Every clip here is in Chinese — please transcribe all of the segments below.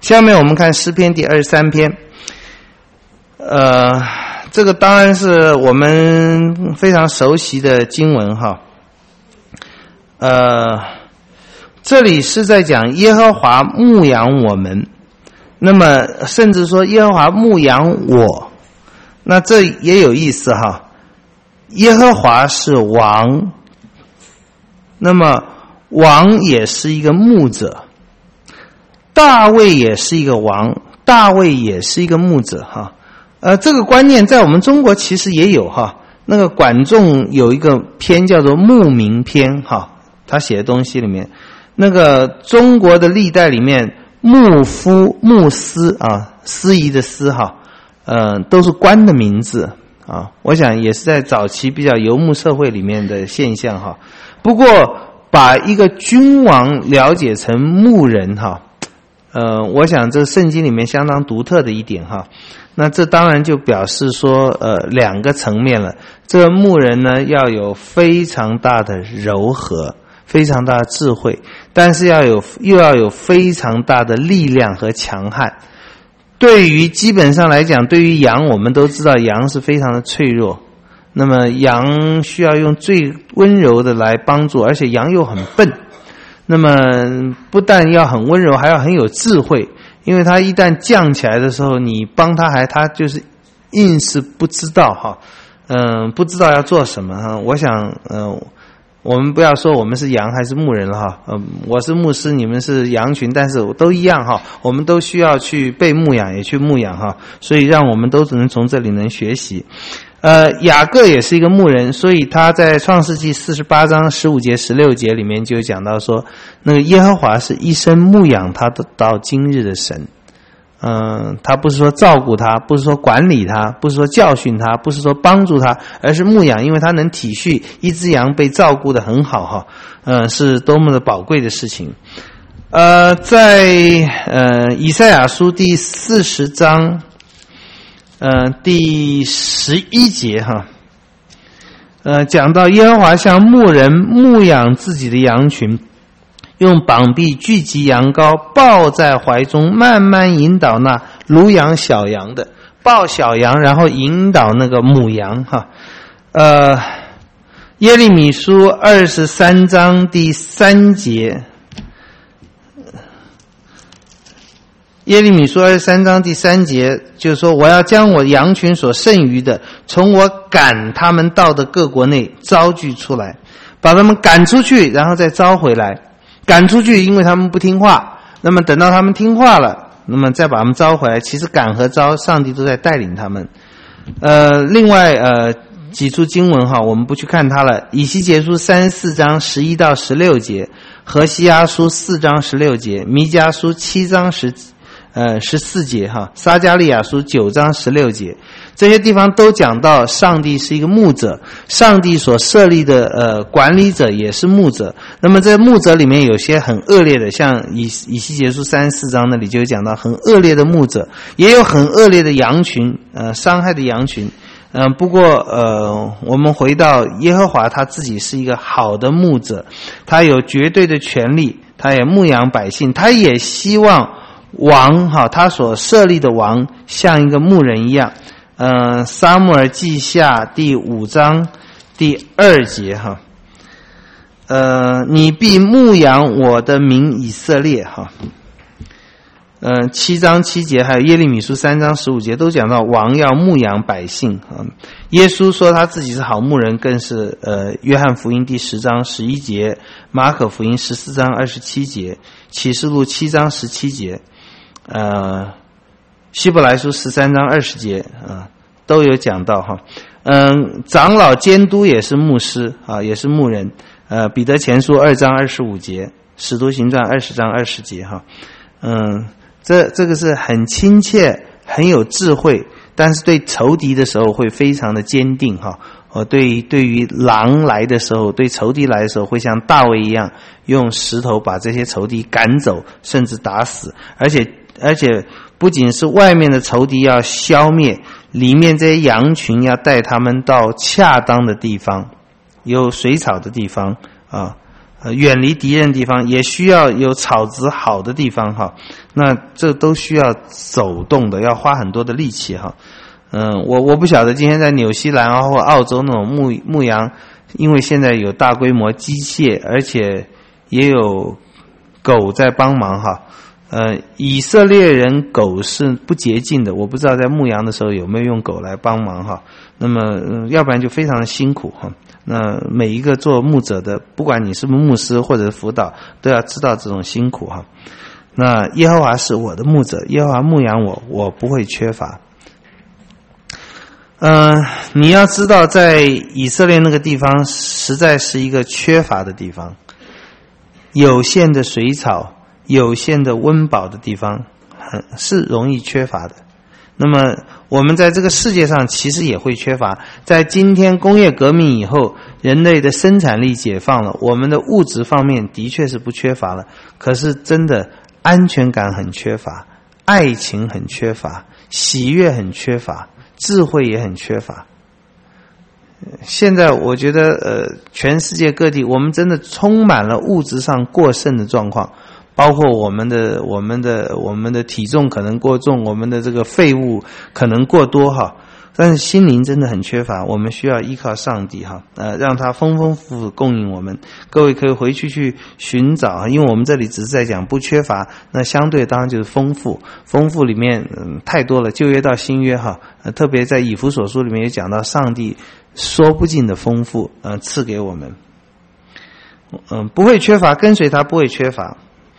下面我们看诗篇第23篇。这个当然是我们非常熟悉的经文哈。这里是在讲耶和华牧养我们，那么甚至说耶和华牧养我，那这也有意思哈。耶和华是王，那么王也是一个牧者，大卫也是一个王，大卫也是一个牧者哈。这个观念在我们中国其实也有哈。那个管仲有一个篇叫做牧民篇哈，他写的东西里面，那个中国的历代里面，牧夫、牧司啊，司仪的司哈，都是官的名字啊。我想也是在早期比较游牧社会里面的现象哈。不过把一个君王了解成牧人哈，我想这圣经里面相当独特的一点哈。那这当然就表示说两个层面了。这个牧人呢要有非常大的柔和，非常大的智慧，但是又要有非常大的力量和强悍。对于基本上来讲，对于羊我们都知道羊是非常的脆弱，那么羊需要用最温柔的来帮助，而且羊又很笨，那么不但要很温柔，还要很有智慧，因为他一旦犟起来的时候，你帮他就是硬是不知道哈，不知道要做什么哈。我想我们不要说我们是羊还是牧人了哈，我是牧师，你们是羊群，但是都一样哈，我们都需要去被牧养，也去牧养哈，所以让我们都只能从这里能学习。雅各也是一个牧人，所以他在创世纪48章15节16节里面就讲到说，那个耶和华是一生牧养他到今日的神。他不是说照顾他，不是说管理他，不是说教训他，不是说帮助他，而是牧养，因为他能体恤一只羊被照顾得很好哈，是多么的宝贵的事情。在以赛亚书第40章第11节哈，讲到耶和华像牧人牧养自己的羊群，用膀臂聚集羊羔，抱在怀中，慢慢引导那乳养小羊的，抱小羊然后引导那个母羊哈。耶利米书23章第3节，耶利米书23章第3节就是说，我要将我羊群所剩余的，从我赶他们到的各国内招聚出来，把他们赶出去，然后再招回来。赶出去，因为他们不听话，那么等到他们听话了，那么再把他们招回来。其实赶和招，上帝都在带领他们。另外几处经文哈，我们不去看它了。以西结书34章11到16节，何西阿书4章16节，弥迦书7章14节哈，撒迦利亚书9章16节，这些地方都讲到上帝是一个牧者，上帝所设立的管理者也是牧者。那么这牧者里面有些很恶劣的，像以西结书34章那里就有讲到很恶劣的牧者，也有很恶劣的羊群，伤害的羊群。不过我们回到耶和华，他自己是一个好的牧者，他有绝对的权利，他也牧养百姓，他也希望王哈，他所设立的王像一个牧人一样。撒母耳记下第5章第2节哈，你必牧养我的民以色列哈。7章7节还有耶利米书3章15节都讲到王要牧养百姓啊。耶稣说他自己是好牧人，更是约翰福音第10章11节，马可福音14章27节，启示录7章17节，希伯来书13章20节都有讲到哈。长老监督也是牧师啊，也是牧人。彼得前书2章25节，使徒行传20章20节哈。这个是很亲切，很有智慧，但是对仇敌的时候会非常的坚定哈。对于狼来的时候，对仇敌来的时候，会像大卫一样，用石头把这些仇敌赶走，甚至打死。而且不仅是外面的仇敌要消灭，里面这些羊群要带他们到恰当的地方，有水草的地方啊。 远离敌人的地方，也需要有草质好的地方哈。那这都需要走动的，要花很多的力气哈。我不晓得今天在纽西兰啊或澳洲那种牧羊，因为现在有大规模机械，而且也有狗在帮忙哈。以色列人狗是不洁净的，我不知道在牧羊的时候有没有用狗来帮忙哈。那么要不然就非常的辛苦哈。那每一个做牧者的，不管你是不是牧师或者辅导，都要知道这种辛苦哈。那耶和华是我的牧者，耶和华牧养我，我不会缺乏。你要知道，在以色列那个地方，实在是一个缺乏的地方，有限的水草，有限的温饱的地方，是容易缺乏的。那么我们在这个世界上其实也会缺乏。在今天工业革命以后，人类的生产力解放了，我们的物质方面的确是不缺乏了，可是真的安全感很缺乏，爱情很缺乏，喜悦很缺乏，智慧也很缺乏。现在我觉得全世界各地我们真的充满了物质上过剩的状况，包括我们的体重可能过重，我们的这个废物可能过多哈，但是心灵真的很缺乏，我们需要依靠上帝哈，让他丰丰富富供应我们。各位可以回去寻找，因为我们这里只是在讲不缺乏，那相对当然就是丰富。丰富里面太多了，旧约到新约哈，特别在以弗所书里面也讲到上帝说不尽的丰富赐给我们。不会缺乏，跟随他不会缺乏。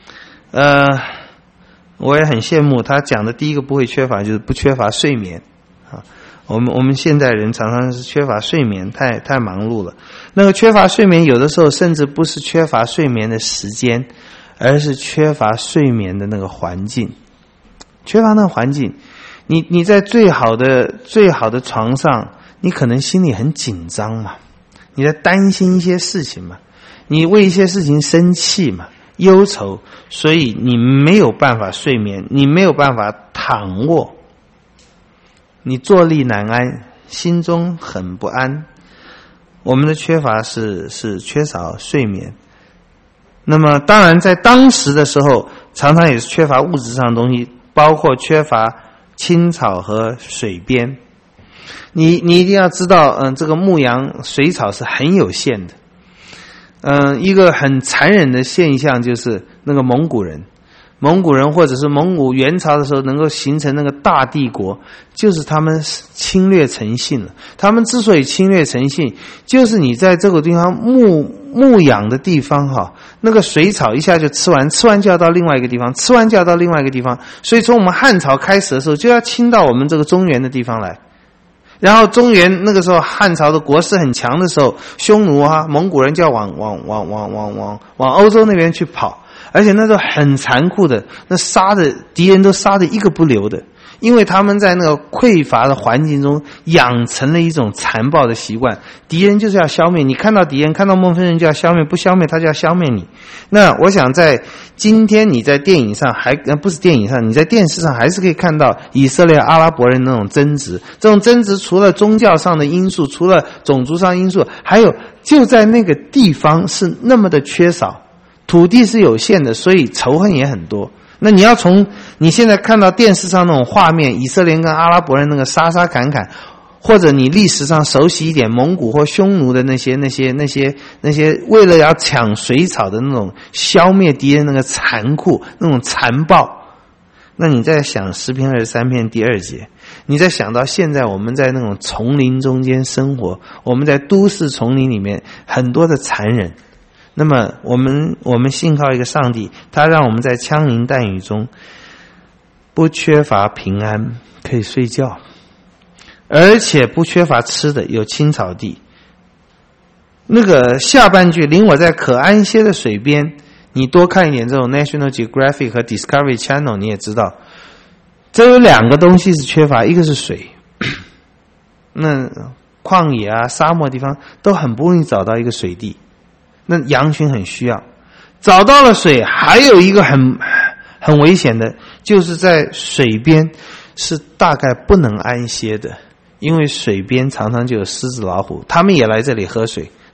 我也很羡慕他讲的第一个不会缺乏就是不缺乏睡眠啊。我们现代人常常是缺乏睡眠，太忙碌了。那个缺乏睡眠有的时候甚至不是缺乏睡眠的时间，而是缺乏睡眠的那个环境。缺乏那个环境，你在最好的床上，你可能心里很紧张嘛，你在担心一些事情嘛，你为一些事情生气嘛，忧愁，所以你没有办法睡眠，你没有办法躺卧，你坐立难安，心中很不安。我们的缺乏是缺少睡眠。那么当然在当时的时候常常也是缺乏物质上的东西，包括缺乏青草和水边。你一定要知道这个牧羊水草是很有限的。一个很残忍的现象就是那个蒙古人或者是蒙古元朝的时候能够形成那个大帝国，就是他们侵略诚信了。他们之所以侵略诚信，就是你在这个地方牧养的地方哈，那个水草一下就吃完就要到另外一个地方，吃完就要到另外一个地方，所以从我们汉朝开始的时候就要侵到我们这个中原的地方来。然后中原那个时候汉朝的国势很强的时候，匈奴啊蒙古人就要往欧洲那边去跑，而且那时候很残酷的，那敌人都杀的一个不留的，因为他们在那个匮乏的环境中养成了一种残暴的习惯，敌人就是要消灭你，看到敌人看到陌生人就要消灭，不消灭他就要消灭你。那我想在今天你在电影上不是电影上，你在电视上还是可以看到以色列阿拉伯人那种争执，这种争执除了宗教上的因素，除了种族上因素，还有就在那个地方是那么的缺少，土地是有限的，所以仇恨也很多。那你要从你现在看到电视上那种画面，以色列跟阿拉伯人那个杀杀砍砍，或者你历史上熟悉一点蒙古或匈奴的那些为了要抢水草的那种消灭敌人那个残酷那种残暴，那你在想诗篇23篇第2节，你在想到现在我们在那种丛林中间生活，我们在都市丛林里面很多的残忍。那么我们信靠一个上帝，他让我们在枪林弹雨中不缺乏平安，可以睡觉，而且不缺乏吃的，有青草地。那个下半句领我在可安歇的水边，你多看一点这种 National Geographic 和 Discovery Channel 你也知道，这有两个东西是缺乏，一个是水。那旷野啊沙漠地方都很不容易找到一个水地，那羊群很需要。找到了水，还有一个很危险的，就是在水边是大概不能安歇的，因为水边常常就有狮子老虎，他们也来这里喝水，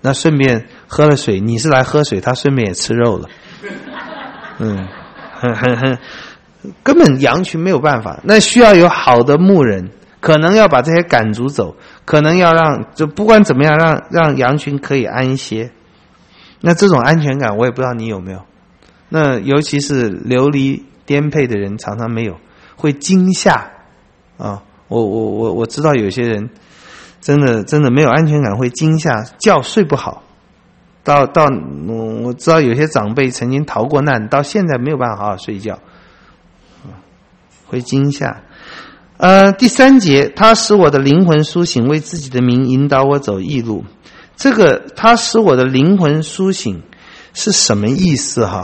那顺便喝了水，你是来喝水，他顺便也吃肉了。根本羊群没有办法，那需要有好的牧人，可能要把这些赶逐走，可能要就不管怎么样让羊群可以安歇。那这种安全感我也不知道你有没有，那尤其是流离颠沛的人常常没有，会惊吓啊！我知道有些人真的没有安全感，会惊吓，觉睡不好。我知道有些长辈曾经逃过难，到现在没有办法好好睡觉，会惊吓。第3节，他使我的灵魂苏醒，为自己的名引导我走义路。这个他使我的灵魂苏醒是什么意思哈？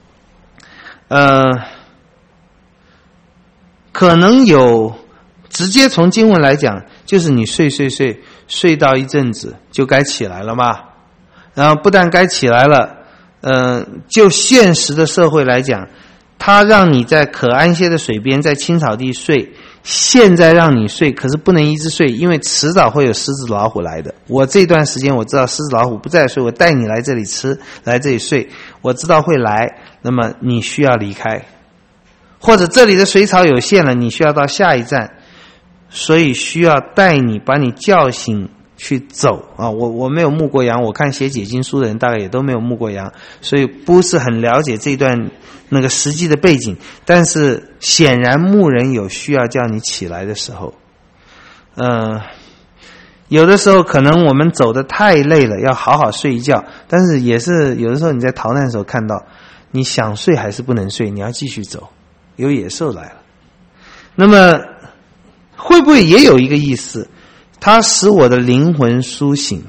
可能有直接从经文来讲，就是你睡到一阵子就该起来了嘛。然后不但该起来了，就现实的社会来讲，他让你在可安歇的水边，在青草地睡，现在让你睡，可是不能一直睡，因为迟早会有狮子老虎来的。我这段时间我知道狮子老虎不在睡，我带你来这里吃，来这里睡，我知道会来，那么你需要离开，或者这里的水草有限了，你需要到下一站，所以需要带你把你叫醒去走啊！我没有牧过羊，我看写解经书的人大概也都没有牧过羊，所以不是很了解这段那个实际的背景。但是显然牧人有需要叫你起来的时候，有的时候可能我们走得太累了，要好好睡一觉，但是也是有的时候你在逃难的时候看到，你想睡还是不能睡，你要继续走，有野兽来了。那么会不会也有一个意思？它使我的灵魂苏醒，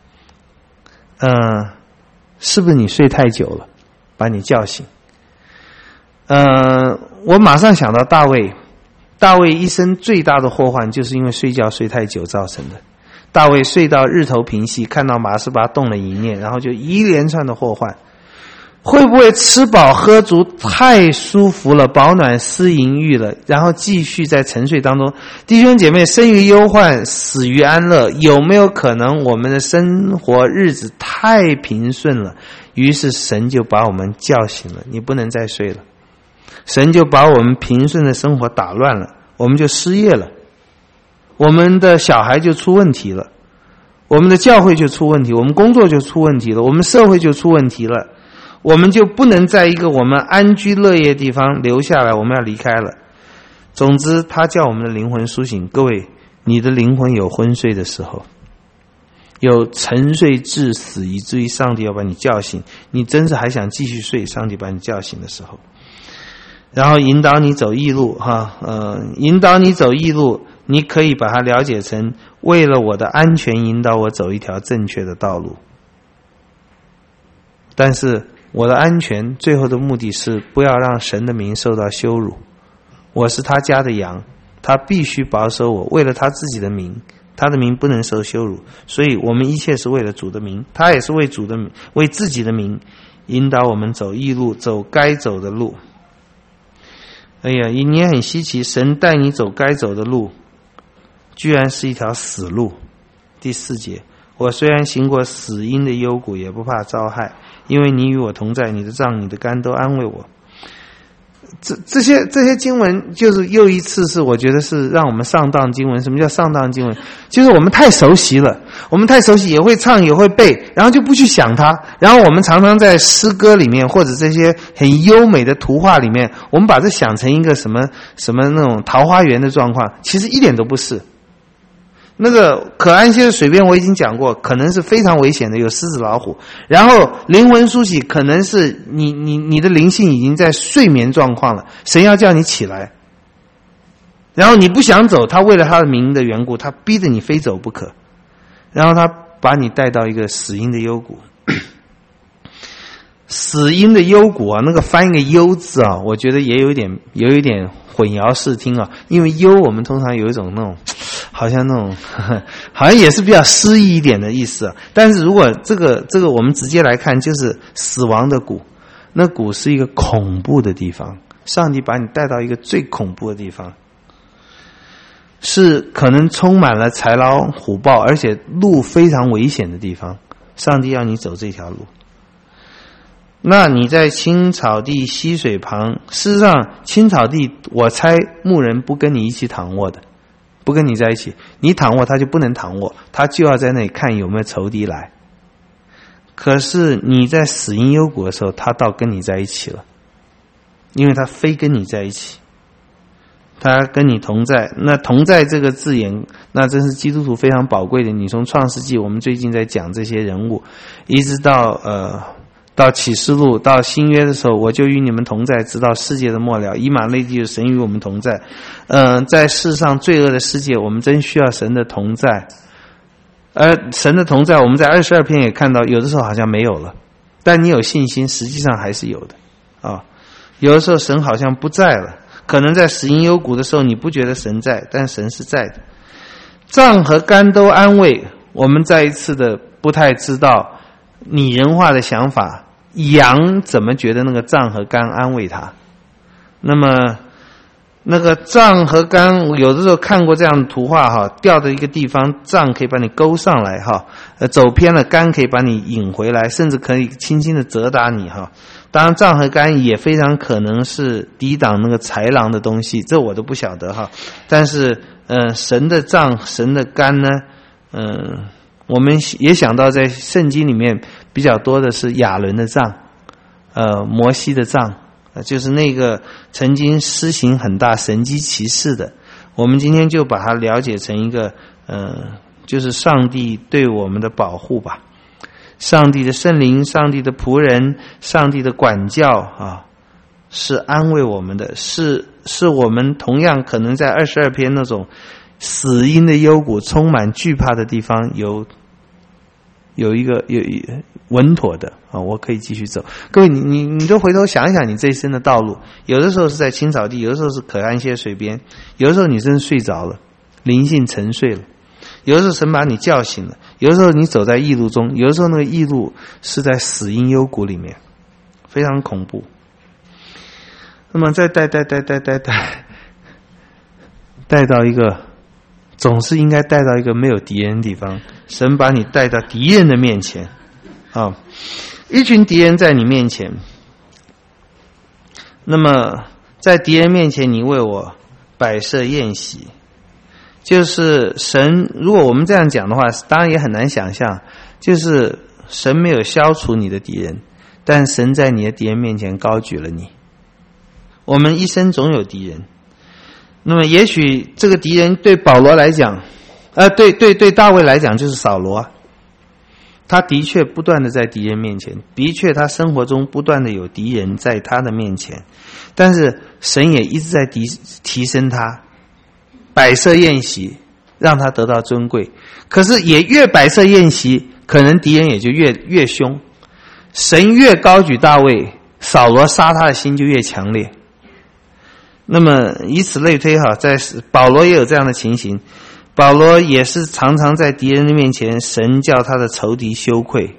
是不是你睡太久了，把你叫醒？我马上想到大卫一生最大的祸患就是因为睡觉睡太久造成的。大卫睡到日头平息，看到马斯巴动了一念，然后就一连串的祸患。会不会吃饱喝足太舒服了，饱暖思淫欲了，然后继续在沉睡当中？弟兄姐妹，生于忧患，死于安乐，有没有可能我们的生活日子太平顺了，于是神就把我们叫醒了，你不能再睡了，神就把我们平顺的生活打乱了，我们就失业了，我们的小孩就出问题了，我们的教会就出问题，我们工作就出问题了，我们社会就出问题了，我们就不能在一个我们安居乐业的地方留下来，我们要离开了。总之他叫我们的灵魂苏醒。各位，你的灵魂有昏睡的时候，有沉睡至死以至于上帝要把你叫醒，你真是还想继续睡，上帝把你叫醒的时候，然后引导你走义路引导你走义路，你可以把它了解成为了我的安全引导我走一条正确的道路。但是我的安全最后的目的是不要让神的名受到羞辱，我是他家的羊，他必须保守我，为了他自己的名，他的名不能受羞辱，所以我们一切是为了主的名，他也是为主的名，为自己的名引导我们走义路，走该走的路。哎呀，你也很稀奇，神带你走该走的路居然是一条死路。第4节，我虽然行过死荫的幽谷，也不怕遭害，因为你与我同在，你的杖你的竿都安慰我。这些经文就是又一次是我觉得是让我们上当经文。什么叫上当经文？就是我们太熟悉了，我们太熟悉，也会唱也会背，然后就不去想它，然后我们常常在诗歌里面或者这些很优美的图画里面，我们把这想成一个什么那种桃花源的状况，其实一点都不是。那个可安歇的水边我已经讲过，可能是非常危险的，有狮子老虎。然后灵魂苏醒，可能是你的灵性已经在睡眠状况了，神要叫你起来，然后你不想走，他为了他的名的缘故，他逼着你非走不可，然后他把你带到一个死荫的幽谷。死荫的幽谷啊，那个翻一个幽字啊，我觉得也有一点混淆视听啊，因为幽我们通常有一种那种好像好像也是比较诗意一点的意思啊。但是如果这个我们直接来看，就是死亡的谷，那谷是一个恐怖的地方，上帝把你带到一个最恐怖的地方，是可能充满了豺狼虎豹，而且路非常危险的地方。 上帝要你走这条路。那你在青草地溪水旁，事实上青草地我猜牧人不跟你一起躺卧的，不跟你在一起，你躺卧他就不能躺卧，他就要在那里看有没有仇敌来。可是你在死荫幽谷的时候，他倒跟你在一起了，因为他非跟你在一起，他跟你同在。那同在这个字眼，那真是基督徒非常宝贵的。你从创世纪，我们最近在讲这些人物，一直到启示录，到新约的时候，我就与你们同在，直到世界的末了。以马内利，神与我们同在。在世上罪恶的世界，我们真需要神的同在。而神的同在，我们在22篇也看到，有的时候好像没有了，但你有信心，实际上还是有的啊。有的时候神好像不在了，可能在死荫幽谷的时候，你不觉得神在，但神是在的。脏和肝都安慰我们，再一次的不太知道拟人化的想法，羊怎么觉得那个脏和肝安慰他？那么那个脏和肝，有的时候看过这样的图画哈，掉的一个地方，脏可以把你勾上来哈，走偏了，肝可以把你引回来，甚至可以轻轻的责打你哈。当然脏和肝也非常可能是抵挡那个豺狼的东西，这我都不晓得哈。但是神的脏神的肝呢，我们也想到在圣经里面比较多的是亚伦的杖，摩西的杖，就是那个曾经施行很大神迹奇事的。我们今天就把它了解成一个就是上帝对我们的保护吧，上帝的圣灵，上帝的仆人，上帝的管教啊，是安慰我们的，是我们同样可能在22篇那种死荫的幽谷充满惧怕的地方有一个稳妥的啊，我可以继续走。各位，你都回头想一想你这一生的道路，有的时候是在青草地，有的时候是可安歇水边，有的时候你真的睡着了，灵性沉睡了，有的时候神把你叫醒了，有的时候你走在异路中，有的时候那个异路是在死荫幽谷里面，非常恐怖。那么再带到一个，总是应该带到一个没有敌人的地方。神把你带到敌人的面前啊，一群敌人在你面前，那么在敌人面前你为我摆设宴席。就是神，如果我们这样讲的话，当然也很难想象，就是神没有消除你的敌人，但神在你的敌人面前高举了你。我们一生总有敌人，那么也许这个敌人对保罗来讲，对大卫来讲就是扫罗，他的确不断的在敌人面前，的确他生活中不断的有敌人在他的面前，但是神也一直在提升他，摆设宴席，让他得到尊贵。可是也越摆设宴席，可能敌人也就越凶。神越高举大卫，扫罗杀他的心就越强烈。那么以此类推哈，在保罗也有这样的情形，保罗也是常常在敌人的面前，神叫他的仇敌羞愧。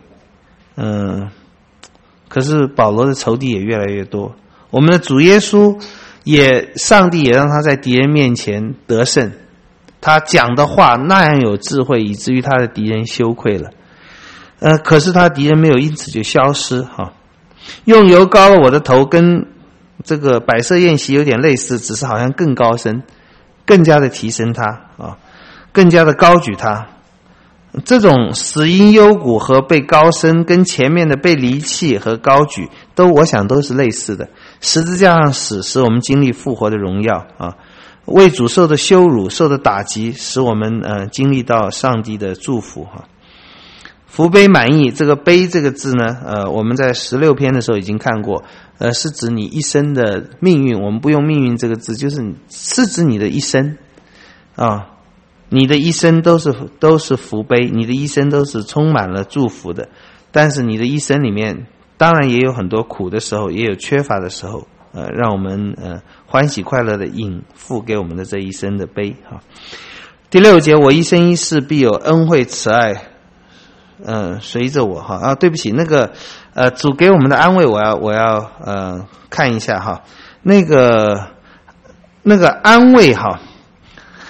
可是保罗的仇敌也越来越多。我们的主耶稣上帝也让他在敌人面前得胜，他讲的话那样有智慧，以至于他的敌人羞愧了。可是他敌人没有因此就消失哈。用油膏了我的头，跟这个摆设宴席有点类似，只是好像更高深，更加的提升他啊，更加的高举他。这种死荫幽谷和被高升，跟前面的被离弃和高举，我想都是类似的。十字架上死，使我们经历复活的荣耀啊；为主受的羞辱、受的打击，使我们经历到上帝的祝福哈。福杯满溢，这个杯这个字呢，我们在16篇的时候已经看过，是指你一生的命运。我们不用命运这个字，是指你的一生啊。你的一生都是福杯，你的一生都是充满了祝福的。但是你的一生里面，当然也有很多苦的时候，也有缺乏的时候，让我们欢喜快乐的应付给我们的这一生的杯哈。第6节，我一生一世必有恩惠慈爱随着我哈啊，对不起，那个主给我们的安慰，我要看一下哈，那个安慰哈。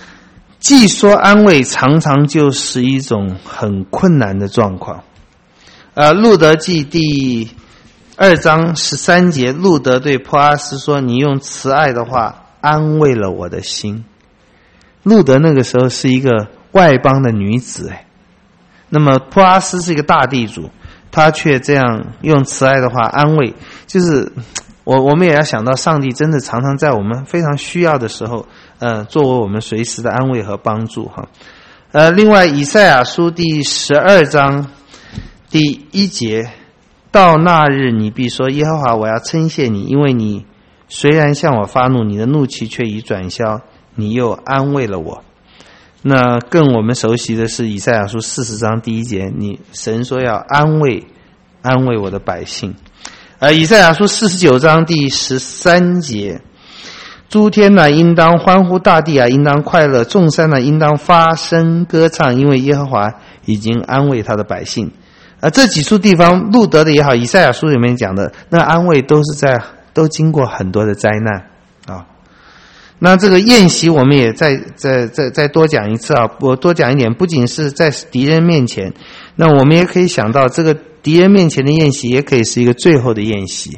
既说安慰，常常就是一种很困难的状况。 路德记第2章13节，路德对波阿斯说：“你用慈爱的话安慰了我的心。”路德那个时候是一个外邦的女子，那么波阿斯是一个大地主，他却这样用慈爱的话安慰，就是我们也要想到，上帝真的常常在我们非常需要的时候，作为我们随时的安慰和帮助哈。另外，以赛亚书第12章第1节，到那日你必说：耶和华，我要称谢你，因为你虽然向我发怒，你的怒气却已转消，你又安慰了我。那更我们熟悉的是以赛亚书40章第1节，神说要安慰我的百姓。以赛亚书49章第13节，诸天啊，应当欢呼；大地啊，应当快乐；众山啊，应当发声歌唱，因为耶和华已经安慰他的百姓。这几处地方，路德的也好，以赛亚书里面讲的那安慰，都经过很多的灾难啊。那这个宴席，我们也再多讲一次啊，我多讲一点，不仅是在敌人面前，那我们也可以想到，这个敌人面前的宴席，也可以是一个最后的宴席。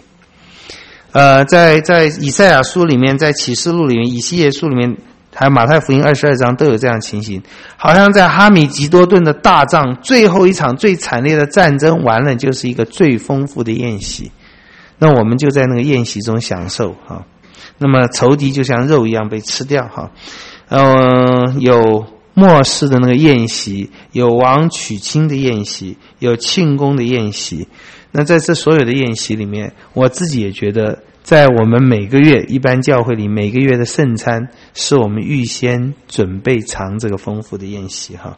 在以赛亚书里面，在启示录里面，以西结书里面，还有马太福音22章都有这样情形，好像在哈米吉多顿的大仗，最后一场最惨烈的战争完了，就是一个最丰富的宴席。那我们就在那个宴席中享受哈。那么仇敌就像肉一样被吃掉哈。有末世的那个宴席，有王娶亲的宴席，有庆功的宴席。那在这所有的宴席里面，我自己也觉得，在我们每个月一般教会里每个月的圣餐，是我们预先准备尝这个丰富的宴席哈。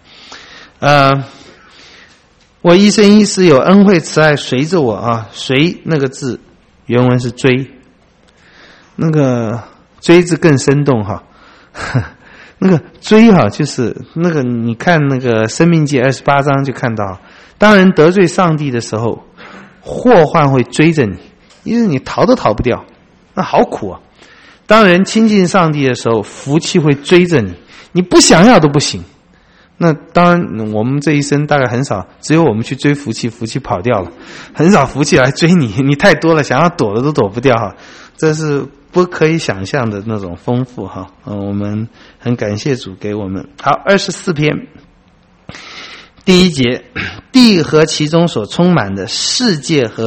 我一生一世有恩惠慈爱随着我啊，随那个字原文是追，那个追字更生动哈。那个追哈，就是那个你看那个申命记28章就看到，当人得罪上帝的时候，祸患会追着你，因为你逃都逃不掉，那好苦啊。当人亲近上帝的时候，福气会追着你，你不想要都不行。那当然我们这一生大概很少，只有我们去追福气，福气跑掉了，很少福气来追你，你太多了，想要躲的都躲不掉哈。这是不可以想象的那种丰富哈。我们很感谢主给我们。好，24篇第1节，地和其中所充满的，世界和